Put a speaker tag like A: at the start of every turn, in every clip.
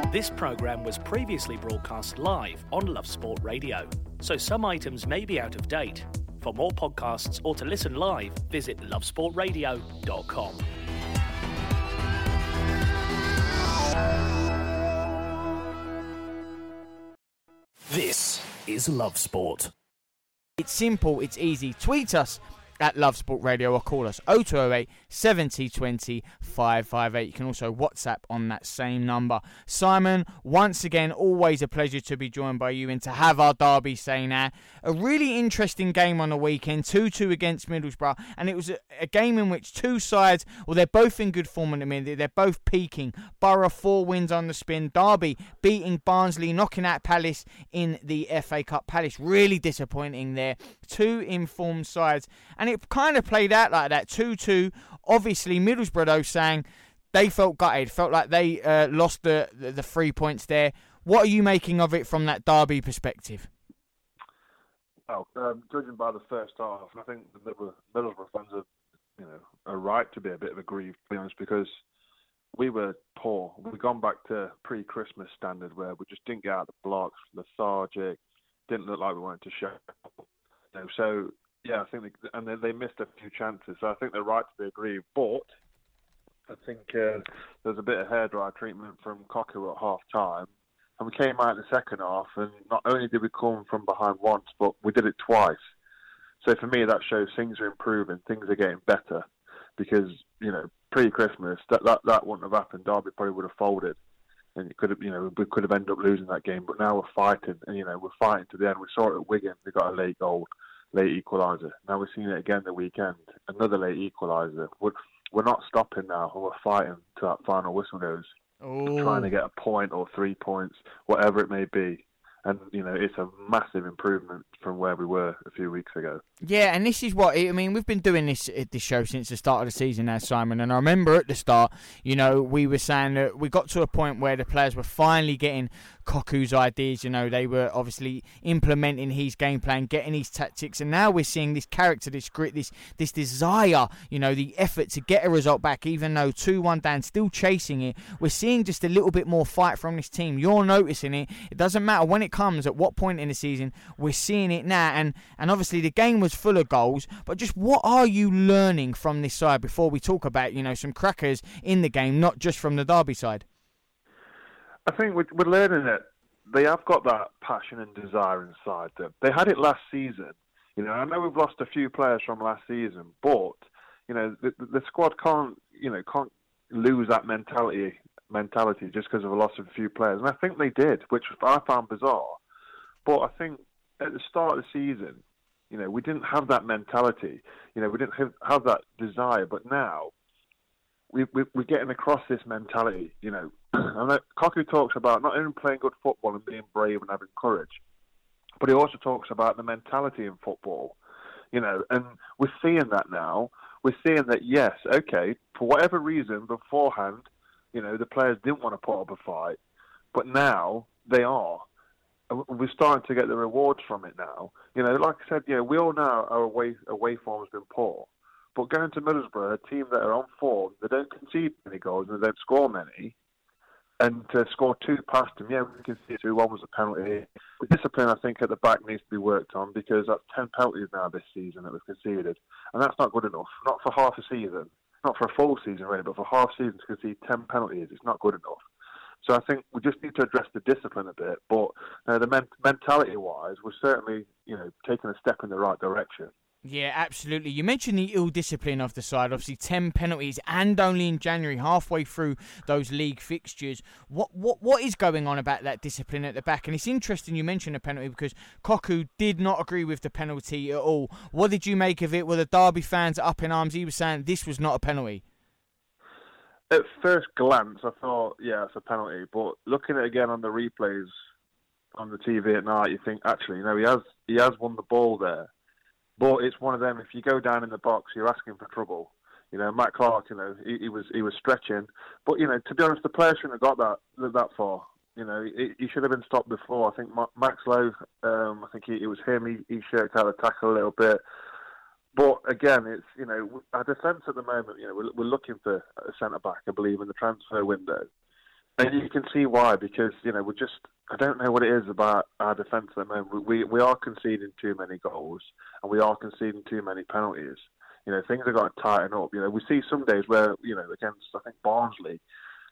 A: This programme was previously broadcast live on Love Sport Radio, so some items may be out of date. For more podcasts or to listen live, visit lovesportradio.com. This is Love Sport.
B: It's simple, it's easy. Tweet us at Love Sport Radio or call us 0208 70 20 558. You can also WhatsApp on that same number. Simon, once again, always a pleasure to be joined by you and to have our derby say now. A really interesting game on the weekend, 2-2 against Middlesbrough, and it was a game in which two sides, well, they're both in good form at the minute, they're both peaking. Borough 4 wins on the spin, Derby beating Barnsley, knocking out Palace in the FA Cup. Palace really disappointing there. Two informed sides, and it kind of played out like that, 2-2. Obviously, Middlesbrough, though, saying they felt gutted, felt like they lost the 3 points there. What are you making of it from that Derby perspective?
C: Well, judging by the first half, I think the Middlesbrough fans are right to be a bit of aggrieved, to be honest, because we were poor. We've gone back to pre-Christmas standard where we just didn't get out of the blocks, lethargic, didn't look like we wanted to show. So, yeah, I think they missed a few chances. So I think they're right to be aggrieved. But I think there's a bit of hairdryer treatment from Cocu at half-time. And we came out in the second half, and not only did we come from behind once, but we did it twice. So for me, that shows things are improving, things are getting better. Because, pre-Christmas, that wouldn't have happened. Derby probably would have folded. And it could have, we could have ended up losing that game. But now we're fighting, and, we're fighting to the end. We saw it at Wigan. They got a late goal, late equaliser. Now we're seeing it again the weekend. Another late equaliser. We're not stopping now. We're fighting till that final whistle goes.
B: Ooh.
C: Trying to get a point or 3 points, whatever it may be. And, it's a massive improvement from where we were a few weeks ago.
B: Yeah, and this is what, we've been doing this show since the start of the season now, Simon, and I remember at the start, we were saying that we got to a point where the players were finally getting Cocu's ideas, they were obviously implementing his game plan, getting his tactics, and now we're seeing this character, this grit, this desire, the effort to get a result back, even though 2-1 down, still chasing it. We're seeing just a little bit more fight from this team. You're noticing it. It doesn't matter when it comes, at what point in the season, we're seeing it now, and obviously the game was full of goals, but just what are you learning from this side before we talk about, some crackers in the game, not just from the Derby side?
C: I think we're learning that they have got that passion and desire inside them. They had it last season. I know we've lost a few players from last season, but, the squad can't lose that mentality just because of a loss of a few players. And I think they did, which I found bizarre. But I think at the start of the season, we didn't have that mentality. We didn't have that desire. But now we're getting across this mentality. And Cocu talks about not only playing good football and being brave and having courage, but he also talks about the mentality in football. And we're seeing that now. We're seeing that, yes, okay, for whatever reason beforehand, the players didn't want to put up a fight, but now they are. We're starting to get the rewards from it now. Like I said, we all know our away form has been poor. But going to Middlesbrough, a team that are on form, they don't concede many goals and they don't score many, and to score 2 past them, we can see 2-1 was a penalty. The discipline, I think, at the back needs to be worked on because that's 10 penalties now this season that we've conceded. And that's not good enough. Not for half a season. Not for a full season, really, but for half season to concede 10 penalties, it's not good enough. So I think we just need to address the discipline a bit. But the mentality-wise, we're certainly, taking a step in the right direction.
B: Yeah, absolutely. You mentioned the ill discipline of the side. Obviously, 10 penalties, and only in January, halfway through those league fixtures. What is going on about that discipline at the back? And it's interesting you mentioned a penalty because Cocu did not agree with the penalty at all. What did you make of it? Were the Derby fans up in arms? He was saying this was not a penalty.
C: At first glance, I thought, yeah, it's a penalty. But looking at it again on the replays on the TV at night, you think, actually, he has won the ball there. But it's one of them, if you go down in the box, you're asking for trouble. Matt Clark, he was stretching. But, to be honest, the player shouldn't have got that far. He should have been stopped before. I think Max Lowe, I think it was him, he shirked out the tackle a little bit. But again, it's, our defence at the moment, we're looking for a centre-back, I believe, in the transfer window. And you can see why, because, I don't know what it is about our defence at the moment. We are conceding too many goals, and we are conceding too many penalties. Things have got to tighten up. We see some days where, against, I think, Barnsley,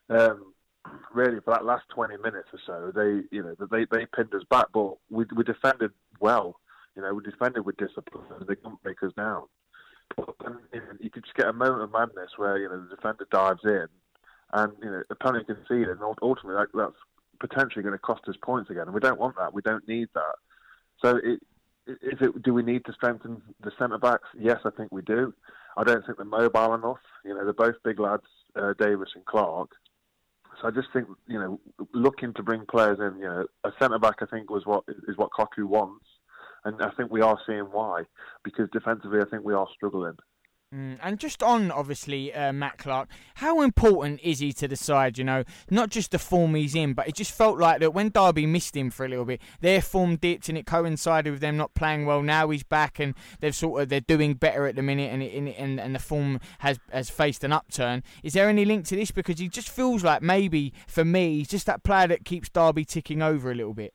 C: really for that last 20 minutes or so, they pinned us back, but we defended well. We defended with discipline, and they couldn't break us down. But then, you could just get a moment of madness where, the defender dives in, and, the penalty conceded, and ultimately that's potentially going to cost us points again, and we don't want that. We don't need that. So do we need to strengthen the centre-backs? Yes, I think we do. I don't think they're mobile enough. They're both big lads, Davis and Clark. So I just think, looking to bring players in, a centre-back I think is what Cocu wants. And I think we are seeing why, because defensively I think we are struggling.
B: And just on, obviously, Matt Clark, how important is he to the side, Not just the form he's in, but it just felt like that when Derby missed him for a little bit, their form dipped and it coincided with them not playing well. Now he's back and they're doing better at the minute and the form has faced an upturn. Is there any link to this? Because he just feels like maybe, for me, he's just that player that keeps Derby ticking over a little bit.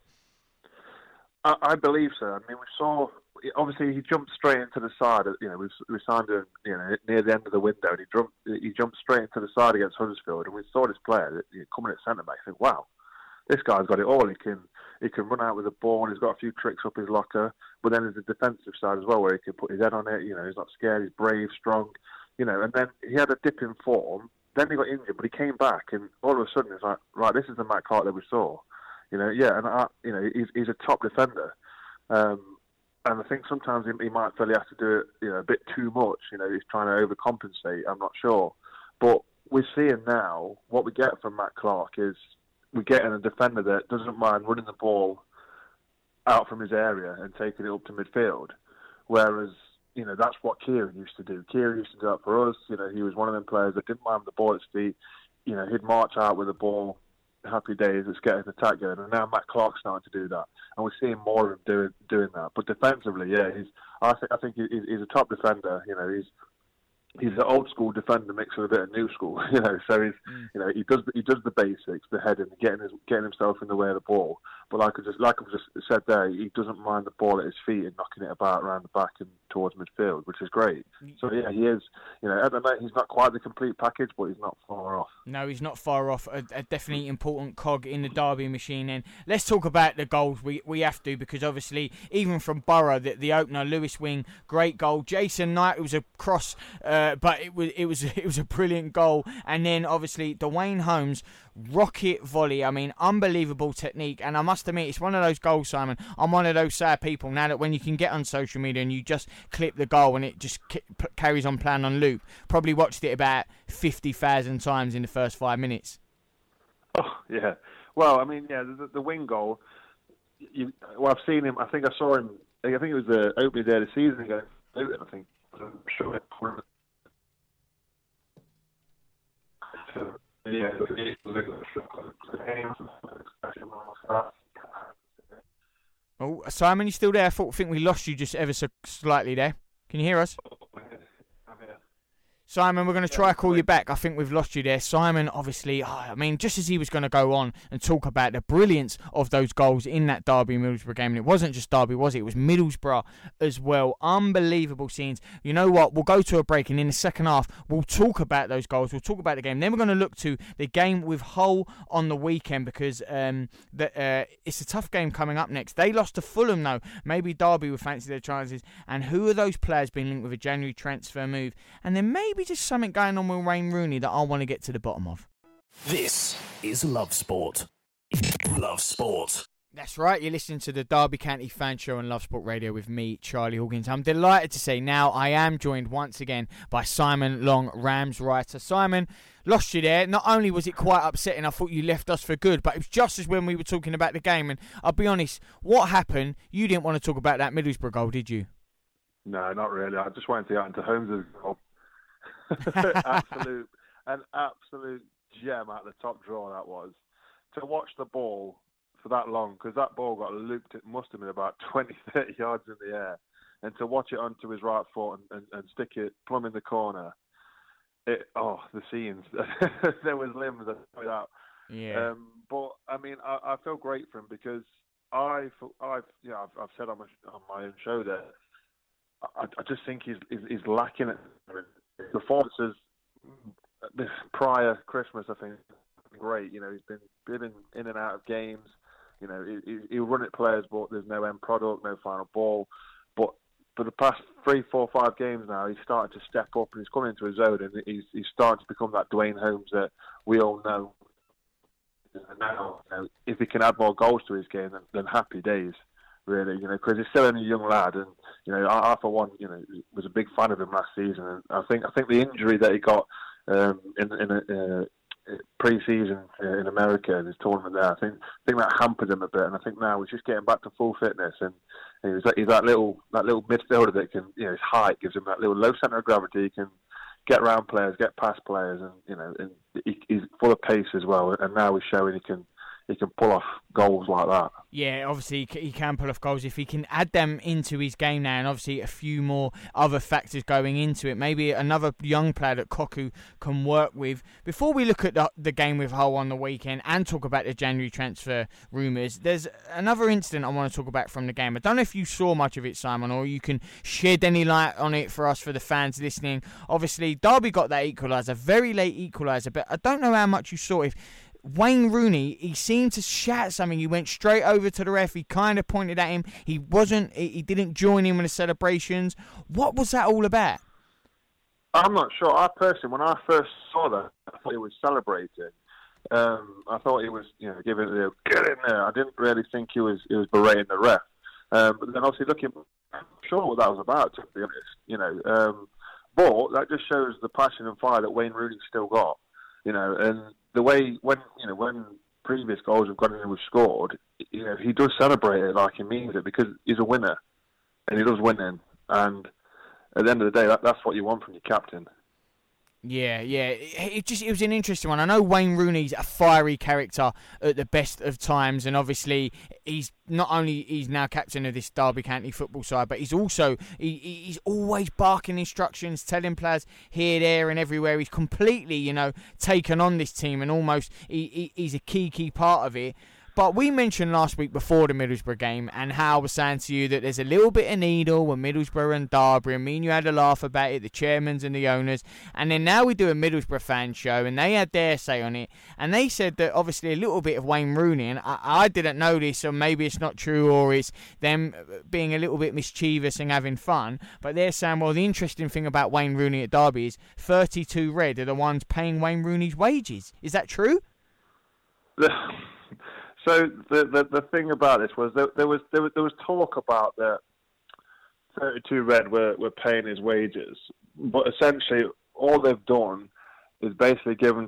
C: I believe so. I mean, we saw... Obviously, he jumped straight into the side. We signed him, near the end of the window, and he jumped straight into the side against Huddersfield. And we saw this player coming at centre back. Think, wow, this guy's got it all. He can run out with the ball. And he's got a few tricks up his locker. But then there's the defensive side as well, where he can put his head on it. He's not scared. He's brave, strong. And then he had a dip in form. Then he got injured, but he came back, and all of a sudden it's like, right, this is the Matt Clark that we saw. He's a top defender. And I think sometimes he might feel he has to do it, a bit too much. He's trying to overcompensate. I'm not sure, but we're seeing now what we get from Matt Clark is we're getting a defender that doesn't mind running the ball out from his area and taking it up to midfield. Whereas, that's what Kieran used to do. Kieran used to do that for us. He was one of them players that didn't mind the ball at his feet. He'd march out with the ball. Happy days, let's get his attack going. And now Matt Clark's starting to do that, and we're seeing more of him doing that. But defensively, I think he's a top defender. He's an old school defender mixed with a bit of new school. So he does the basics, the heading, getting himself in the way of the ball. But like I've just said there, he doesn't mind the ball at his feet and knocking it about around the back and towards midfield, which is great. So he is. At the moment he's not quite the complete package, but he's not far off.
B: No, he's not far off. A definitely important cog in the Derby machine. And let's talk about the goals. We have to, because obviously even from Borough, the opener, Lewis Wing, great goal. Jason Knight, it was a cross, but it was a brilliant goal. And then obviously Dwayne Holmes, rocket volley. I mean, unbelievable technique. And I must admit, it's one of those goals, Simon. I'm one of those sad people now that when you can get on social media and you just clip the goal and it just carries on playing on loop. Probably watched it about 50,000 times in the first 5 minutes.
C: Oh, yeah. Well, I mean, the Wing goal, I've seen him. I think I saw him, I think it was the opening day of the season ago. I think. I'm sure.
B: Oh, Simon, you still there? I think we lost you just ever so slightly there. Can you hear us? Simon, we're going to try to call you back. I think we've lost you there. Simon, obviously, just as he was going to go on and talk about the brilliance of those goals in that Derby-Middlesbrough game, and it wasn't just Derby, was it? It was Middlesbrough as well. Unbelievable scenes. You know what? We'll go to a break, and in the second half, we'll talk about those goals. We'll talk about the game. Then we're going to look to the game with Hull on the weekend, because it's a tough game coming up next. They lost to Fulham, though. Maybe Derby will fancy their chances. And who are those players being linked with a January transfer move? And then maybe just something going on with Wayne Rooney that I want to get to the bottom of.
A: This is Love Sport. Love Sport.
B: That's right, you're listening to the Derby County Fan Show on Love Sport Radio with me, Charlie Hawkins. I'm delighted to say now I am joined once again by Simon Long, Rams writer. Simon, lost you there. Not only was it quite upsetting, I thought you left us for good, but it was just as when we were talking about the game. And I'll be honest, what happened? You didn't want to talk about that Middlesbrough goal, did you?
C: No, not really. I just wanted to get into Holmes' goal. absolute gem at the top drawer that was. To watch the ball for that long, because that ball got looped, it must have been about 20, 30 yards in the air, and to watch it onto his right foot and stick it plumb in the corner, the scenes. There was limbs, I tell you that.
B: Yeah.
C: But I mean, I feel great for him because I've said on my own show that I just think he's lacking it. Performances this prior Christmas, I think, great. You know, he's been in and out of games. You know, he'll run at players, but there's no end product, no final ball. But for the past 3, 4, 5 games now, he's starting to step up and he's coming into his zone, and he's starting to become that Dwayne Holmes that we all know. And now, you know, if he can add more goals to his game, then happy days, really. You know, because he's still only a young lad, and you know, I for one, you know, was a big fan of him last season. And I think the injury that he got in pre-season in America in his tournament there, I think that hampered him a bit, and I think now he's just getting back to full fitness, and he's that little midfielder that can, you know, his height gives him that little low centre of gravity. He can get around players, get past players, and you know, and he's full of pace as well. And now he's showing he can pull off goals like that.
B: Yeah, obviously he can pull off goals if he can add them into his game now, and obviously a few more other factors going into it. Maybe another young player that Koku can work with. Before we look at the game with Hull on the weekend and talk about the January transfer rumours, there's another incident I want to talk about from the game. I don't know if you saw much of it, Simon, or you can shed any light on it for us, for the fans listening. Obviously, Derby got that equaliser, very late equaliser, but I don't know how much you saw. If Wayne Rooney, he seemed to shout something. He went straight over to the ref. He kind of pointed at him. He didn't join in with the celebrations. What was that all about?
C: I'm not sure. I personally, when I first saw that, I thought he was celebrating. I thought he was, you know, giving it get in there. I didn't really think he was berating the ref. But then obviously looking, I'm not sure what that was about, to be honest. You know, but that just shows the passion and fire that Wayne Rooney still got. You know, and the way when previous goals have gone in and was scored, you know, he does celebrate it like he means it, because he's a winner and he loves winning. And at the end of the day, that's what you want from your captain. Yeah.
B: It was an interesting one. I know Wayne Rooney's a fiery character at the best of times, and obviously he's now captain of this Derby County football side, but he's also he's always barking instructions, telling players here, there, and everywhere. He's completely, you know, taken on this team, and almost he's a key part of it. But we mentioned last week before the Middlesbrough game, and how I was saying to you that there's a little bit of needle with Middlesbrough and Derby, and me and you had a laugh about it, the chairmans and the owners. And then now we do a Middlesbrough fan show, and they had their say on it. And they said that obviously a little bit of Wayne Rooney, and I didn't know this, or maybe it's not true, or it's them being a little bit mischievous and having fun. But they're saying, well, the interesting thing about Wayne Rooney at Derby is 32 Red are the ones paying Wayne Rooney's wages. Is that true?
C: So the thing about this was there was talk about that 32 Red were paying his wages, but essentially all they've done is basically given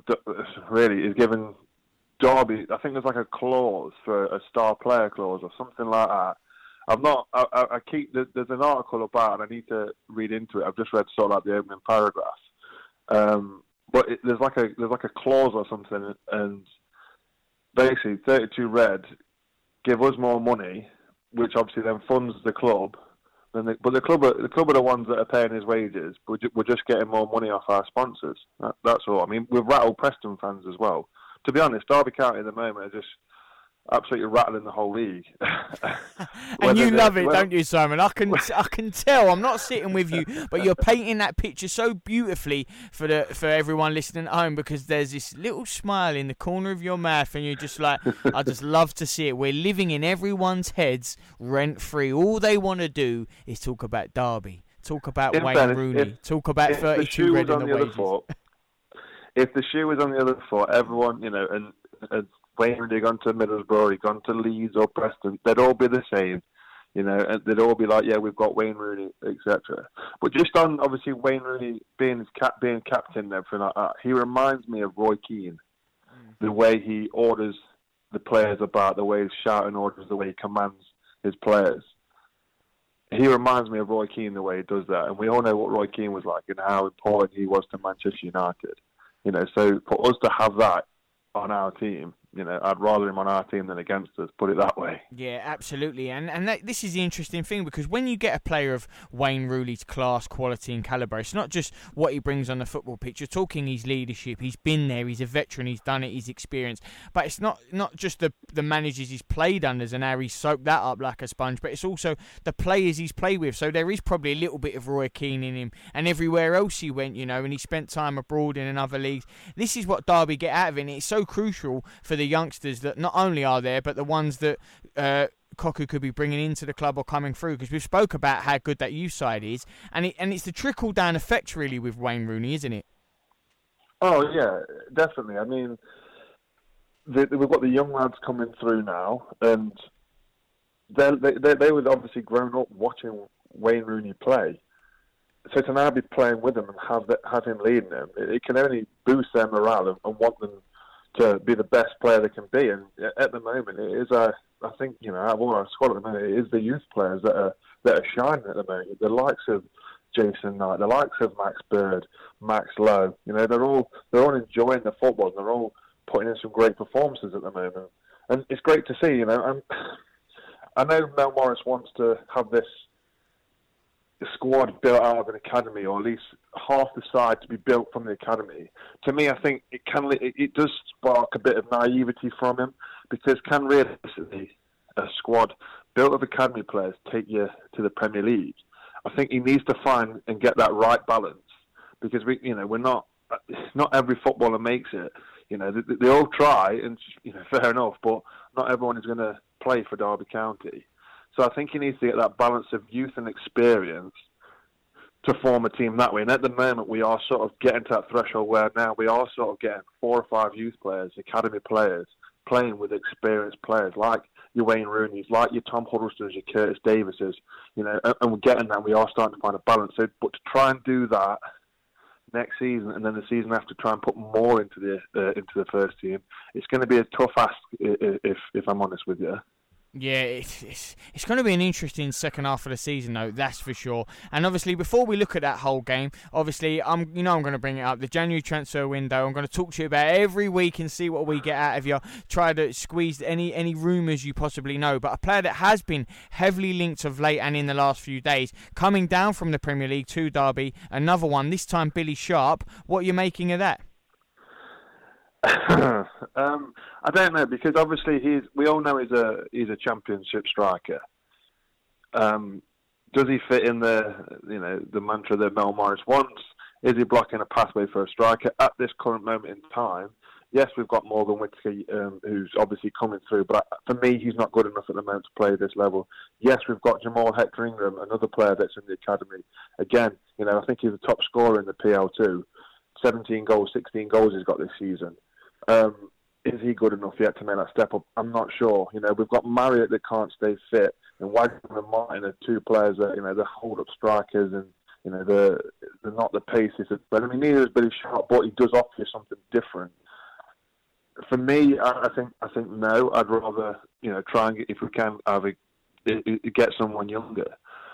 C: Derby, I think there's like a clause for a star player clause or something like that. There's an article about it, I need to read into it. I've just read sort of like the opening paragraph, but there's like a clause or something, and basically 32 Red give us more money, which obviously then funds the club. But the club are the ones that are paying his wages. We're just getting more money off our sponsors. That's all. I mean, we've rattled Preston fans as well. To be honest, Derby County at the moment are just absolutely rattling the whole league.
B: And you love it, don't you, Simon? I can tell. I'm not sitting with you, but you're painting that picture so beautifully for everyone listening at home, because there's this little smile in the corner of your mouth, and you're just like, I just love to see it. We're living in everyone's heads rent free. All they want to do is talk about Derby, talk about Wayne Rooney, talk about 32 Red and the wages.
C: If the shoe was on the other foot, everyone, you know, and Wayne Rooney gone to Middlesbrough, he gone to Leeds or Preston, they'd all be the same, you know, and they'd all be like, yeah, we've got Wayne Rooney, etc. But just on, obviously, Wayne Rooney being captain and everything like that, he reminds me of Roy Keane, the way he orders the players about, the way he's shouting orders, the way he commands his players. He reminds me of Roy Keane, the way he does that, and we all know what Roy Keane was like and how important he was to Manchester United. You know, so for us to have that on our team, I'd rather him on our team than against us, put it that way.
B: Yeah, absolutely. And this is the interesting thing, because when you get a player of Wayne Rooney's class, quality and calibre, it's not just what he brings on the football pitch. You're talking his leadership. He's been there. He's a veteran. He's done it. He's experienced. But it's not just the managers he's played under and how he's soaked that up like a sponge, but it's also the players he's played with. So there is probably a little bit of Roy Keane in him. And everywhere else he went, and he spent time abroad in another leagues. This is what Derby get out of it. And it's so crucial for the youngsters that not only are there, but the ones that Cocu could be bringing into the club or coming through, because we've spoke about how good that youth side is, and it's the trickle down effect really with Wayne Rooney, isn't it?
C: Oh yeah, definitely. I mean, we've got the young lads coming through now, and they were obviously grown up watching Wayne Rooney play. So to now be playing with them and have him leading them, it can only boost their morale and want them to be the best player they can be. And at the moment, it is I think out of all our squad at the moment, it is the youth players that are shining at the moment. The likes of Jason Knight, the likes of Max Bird, Max Lowe. They're all enjoying the football. And they're all putting in some great performances at the moment, and it's great to see. I know Mel Morris wants to have this squad built out of an academy, or at least half the side to be built from the academy. To me, I think it does spark a bit of naivety from him, because can realistically a squad built of academy players take you to the Premier League? I think he needs to find and get that right balance, because we're not every footballer makes it. They all try, and fair enough, but not everyone is going to play for Derby County. So I think he needs to get that balance of youth and experience to form a team that way. And at the moment, we are sort of getting to that threshold where now we are sort of getting 4 or 5 youth players, academy players, playing with experienced players like your Wayne Rooney's, like your Tom Huddlestones, your Curtis Davises, and we're getting that. We are starting to find a balance. So, but to try and do that next season, and then the season after, try and put more into the first team, it's going to be a tough ask, if I'm honest with you.
B: Yeah, it's going to be an interesting second half of the season, though, that's for sure. And obviously, before we look at that whole game, obviously, I'm going to bring it up, the January transfer window. I'm going to talk to you about it every week and see what we get out of you. Try to squeeze any rumours you possibly know. But a player that has been heavily linked of late and in the last few days, coming down from the Premier League to Derby, another one, this time Billy Sharp. What are you making of that?
C: I don't know, because obviously we all know he's a championship striker. Does he fit in the mantra that Mel Morris wants? Is he blocking a pathway for a striker at this current moment in time? Yes, we've got Morgan Whittaker, who's obviously coming through, but for me, he's not good enough at the moment to play at this level. Yes, we've got Jamal Hector Ingram, another player that's in the academy. Again, I think he's the top scorer in the PL2. 17 goals, 16 goals he's got this season. Is he good enough yet to make that step up? I'm not sure. We've got Marriott that can't stay fit, and Wagner and Martin are 2 players that, they're hold-up strikers, and, they're not the paces. But, neither is Billy Sharp, but he does offer you something different. For me, I think no. I'd rather, try and, if we can, get someone younger.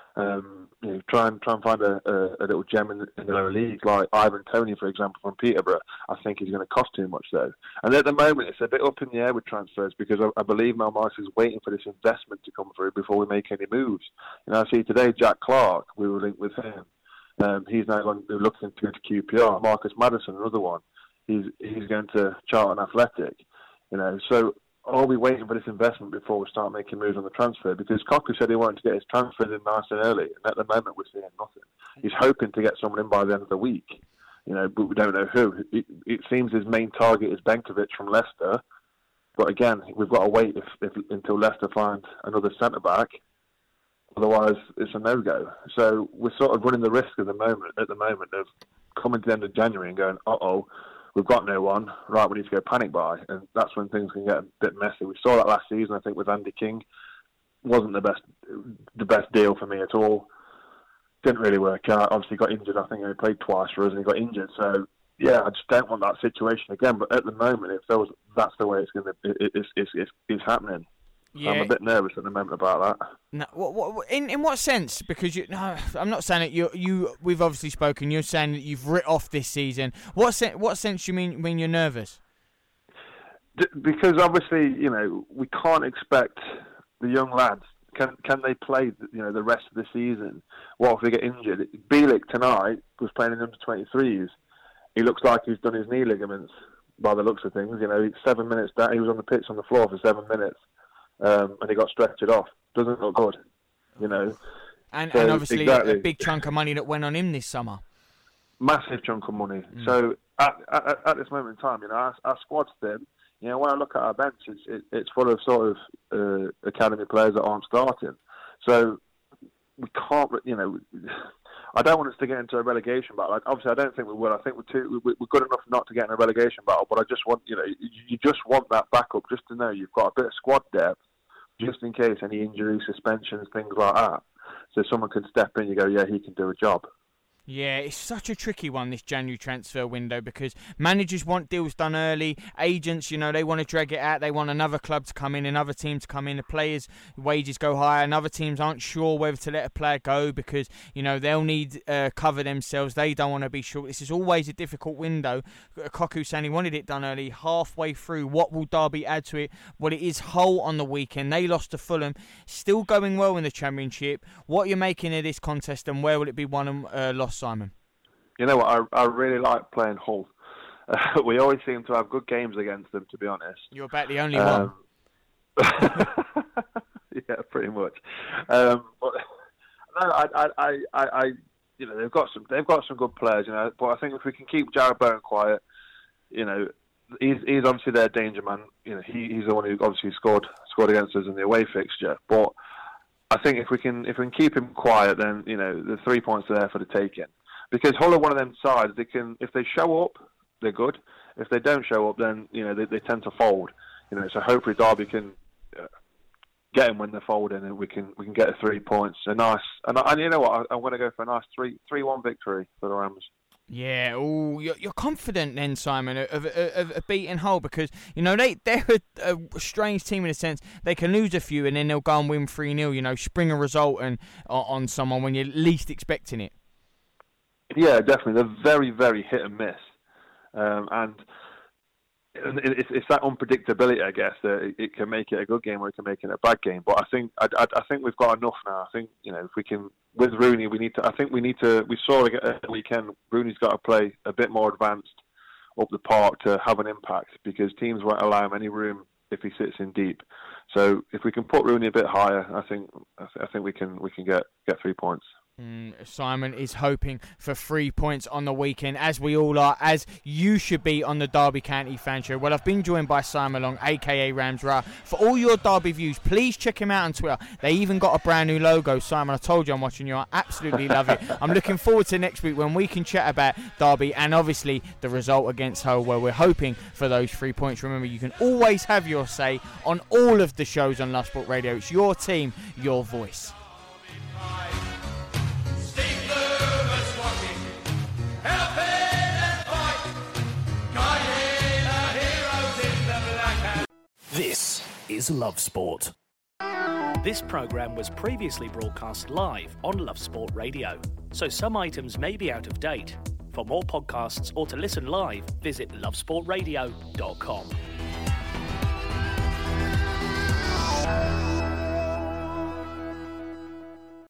C: Try and find a little gem in the lower leagues, like Ivan Toney, for example, from Peterborough. I think he's going to cost too much, though. And at the moment, it's a bit up in the air with transfers, because I believe Mel Morris is waiting for this investment to come through before we make any moves. I see today Jack Clark, we were linked with him. He's now going to look into QPR. Marcus Maddison, another one. He's going to Charlton Athletic. So are we waiting for this investment before we start making moves on the transfer? Because Cocu said he wanted to get his transfers in nice and early, and at the moment we're seeing nothing. He's hoping to get someone in by the end of the week, but we don't know who. It seems his main target is Benkovic from Leicester, but again, we've got to wait until Leicester find another centre-back. Otherwise, it's a no-go. So we're sort of running the risk at the moment of coming to the end of January and going, uh-oh, we've got no one. Right, we need to go panic buy, and that's when things can get a bit messy. We saw that last season, I think, with Andy King. Wasn't the best deal for me at all. Didn't really work out. Obviously, got injured. I think he played twice for us, and he got injured. So yeah, I just don't want that situation again. But at the moment, that's the way it's happening. Yeah. I'm a bit nervous at the moment about that.
B: No, in what sense? Because I'm not saying that we've obviously spoken. You're saying that you've writ off this season. What sense do you mean when you're nervous?
C: Because obviously, we can't expect the young lads. Can they play, the rest of the season? What if they get injured? Bielik tonight was playing in under-23s. He looks like he's done his knee ligaments by the looks of things. 7 minutes down, he was on the pitch on the floor for 7 minutes, and he got stretched off. Doesn't look good,
B: And
C: so,
B: obviously
C: exactly.
B: a big chunk of money that went on him this summer.
C: Massive chunk of money. So at this moment in time, our squad's thin. When I look at our bench, it's full of sort of academy players that aren't starting. So we can't, I don't want us to get into a relegation battle. Obviously, I don't think we will. I think we're good enough not to get in a relegation battle. But I just want, you just want that backup just to know you've got a bit of squad depth, just in case any injuries, suspensions, things like that. So someone can step in. You go, yeah, he can do a job.
B: Yeah, it's such a tricky one, this January transfer window, because managers want deals done early. Agents, they want to drag it out. They want another club to come in, another team to come in. The players' wages go higher, and other teams aren't sure whether to let a player go because, they'll need cover themselves. They don't want to be short. This is always a difficult window. Koku saying he wanted it done early. Halfway through, what will Derby add to it? Well, it is Hull on the weekend. They lost to Fulham. Still going well in the Championship. What are you making of this contest, and where will it be won and lost, Simon?
C: You know what? I really like playing Hull. We always seem to have good games against them, to be honest.
B: You're about the only one.
C: Yeah, pretty much. But no, they've got some good players, But I think if we can keep Jared Bowen quiet, he's obviously their danger man. He's the one who obviously scored against us in the away fixture. But I think if we can keep him quiet, then the 3 points are there for the taking. Because Hull are one of them sides. If they show up, they're good. If they don't show up, then they tend to fold. So hopefully Derby can get them when they're folding, and we can get the 3 points. A nice, and you know what? I'm going to go for a nice 3-1 victory for the Rams.
B: Yeah, you're confident then, Simon, of beating Hull, because they're a strange team in a sense. They can lose a few and then they'll go and win 3-0. Spring a result on someone when you're least expecting it.
C: Yeah, definitely. They're very, very hit and miss, and it's that unpredictability, I guess, that it can make it a good game or it can make it a bad game. But I think we've got enough now. I think if we can, with Rooney, we saw at the weekend, Rooney's got to play a bit more advanced up the park to have an impact, because teams won't allow him any room if he sits in deep. So if we can put Rooney a bit higher, I think we can get 3 points.
B: Simon is hoping for 3 points on the weekend, as we all are, as you should be on the Derby County Fan Show. Well, I've been joined by Simon Long, a.k.a. Rams Ra. For all your Derby views, please check him out on Twitter. They even got a brand new logo. Simon, I told you I'm watching you. I absolutely love it. I'm looking forward to next week when we can chat about Derby and obviously the result against Hull, where we're hoping for those 3 points. Remember, you can always have your say on all of the shows on Love Sport Radio. It's your team, your voice.
A: This is Love Sport. This programme was previously broadcast live on Love Sport Radio, so some items may be out of date. For more podcasts or to listen live, visit lovesportradio.com.